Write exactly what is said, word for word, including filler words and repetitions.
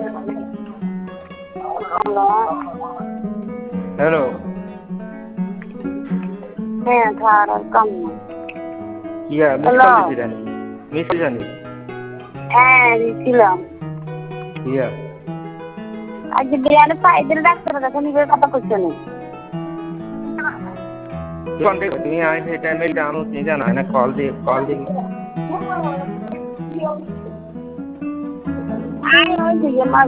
Hello. হ্যাঁ খাওয়ার কম না। ইয়া মিস কল দিছিলেন মিস জানি হ্যাঁ দিছিলাম। ইয়া আজকে বিয়ানে পাইদের ডাক্তারের কাছে নিজের কথা কইছে না। কন্টাক্ট তুমি আই সেই টাইমে জানো তুমি জানা না কল দি কল দি আই ওই দিকে